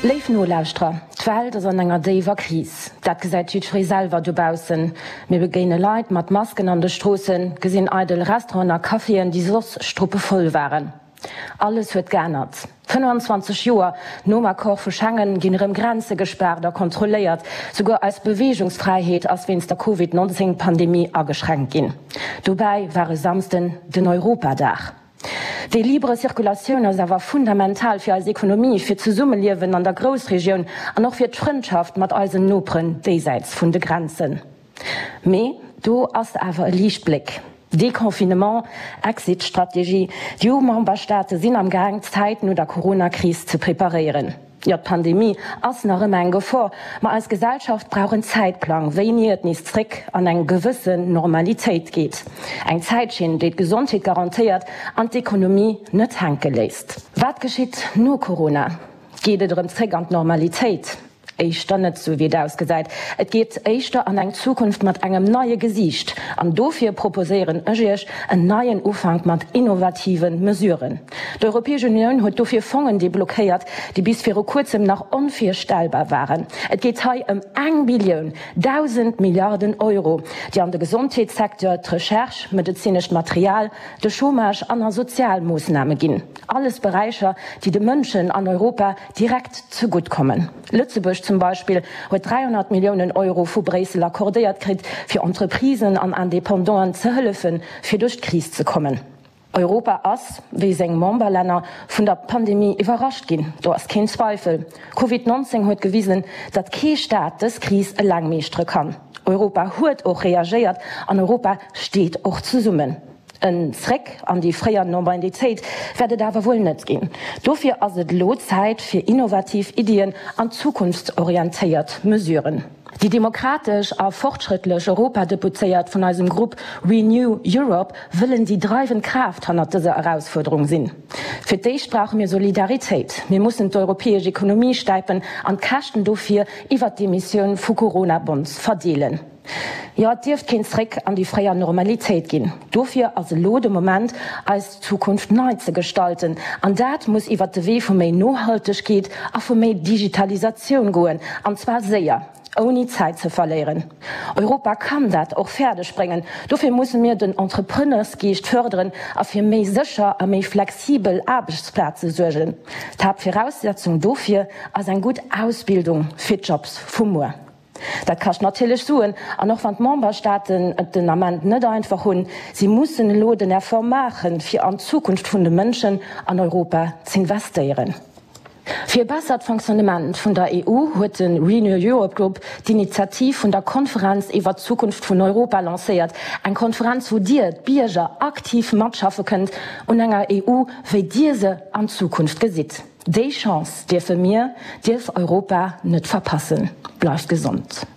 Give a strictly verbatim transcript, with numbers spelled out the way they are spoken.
Leif no Laustra, d'Welt ass an enger déiwer Kris. Dat gesäit Südfriselwer dobausen. Me begéine Leiit mat Masken an de Strossen, gesinn eidel Restauranter Kaffeeen, die sos struppe voll waren. Alles huet geändert. fünfundzwanzig Joer Noma Koch vu Schengen ginn rem Grenze gesperrt er kontrolléiert, sogar als Bewegungsfreiheet ass wennns der Covid neunzehn Pandemie ageschränkt ginn. Dobei war samsten den Europadach. Die libre Zirkulationun ass awer fundamental fir als Ökonomie fir ze Summe liewen an der Großregion an noch fir d'Freundschaft mat eisen Nopren déiseits vun de Grenzen. Me do ass awer e Liichtblick. Dekonfinement, Exit-Strategie, die E U-Memberstaate sinn am Gang Zeit no der Corona-Krise zu preparieren. Ja, die Pandemie ass nach eng Gefahr, ma als Gesellschaft brauchen Zeitplan, wéiet nis Trick an eng gewissen Normalität geht. Eng Zeitschien, déet Gesundheit garantiert, an d'Ökonomie net henke lässt. Wat geschieht no Corona? Geht et um Trick an Normalität? Eichter net so wie ausgeseit. Et geht eichter an eng Zukunft mat engem neue Gesicht. An dofir proposeieren ëch en neien Ufang mat innovativen Mesuren. Die Europäische Union huet dofir Fongen deblockéiert, die bis fir kurzem nach unvierstellbar waren. Et geht hei um eng Billioun, tausend Milliarden Euro, die an den Gesundheitssektor, die Recherche, medizinisch Material, de Chômage an der Sozialmaßnahme ginn. Alles Bereiche, die de Mënschen an Europa direkt zugutkommen. Lützeburg zum Beispiel huet dreihundert Millionen Euro vu Bresel akkordiert krit, fir Entreprisen an Independenten ze hëllefen, fir durch Krise zu kommen. Europa ass, wie seng Memberlänner vun der Pandemie überrascht gin. Do ass kein Zweifel. Covid neunzehn huet gewiesen, dat kee Staat des Kris e lang meestre kann. Europa huet och reagiert, an Europa steht och zu summen. Ein Zreck an die freier Normalität werde dawer wohl net gehen. Dofir as et Lotzeit fir innovativ Ideen an zukunftsorientiert mesuren. Die demokratisch a fortschrittlich Europa deputéiert von einem Gruppe Renew Europe willen die dreiven Kraft an dieser Herausforderung sinn. Für dich brauchen wir Solidarität. Wir müssen die europäische Ökonomie steipen an Kachten dofir iwwer die Mission vu Corona-Bonds verdeelen. Ja, dirft kein Trick an die freier Normalität gehen. Dofir als lode Moment als Zukunft neu zu gestalten. An dat muss iwwer de Weh vu méi nohaltig geht, a vu méi Digitalisation goen, an zwar sehr. Ohne Zeit zu verlieren. Europa kann dat auch fertig bringen. Dafür müssen wir den Entrepreneursgeist fördern, auf für mehr sicher und mehr flexibel Arbeitsplätze sorgen. Die Voraussetzung dafür ist eine gute Ausbildung für Jobs vom Moor. Das kann ich natürlich suchen, und auch wenn die Memberstaaten den Amend nicht einfach haben, sie müssen den Effort machen, für an Zukunft von den Menschen an Europa zu investieren. Für bessert Funktionament von der E U hat den Renew Europe Group die Initiative von der Konferenz über die Zukunft von Europa lanciert. Eine Konferenz, wo dir die Bürger aktiv mitschaffen könnt und einer E U, wie diese an Zukunft gesieht. Die Chance dürfen wir, darf Europa nicht verpassen. Bleibt gesund.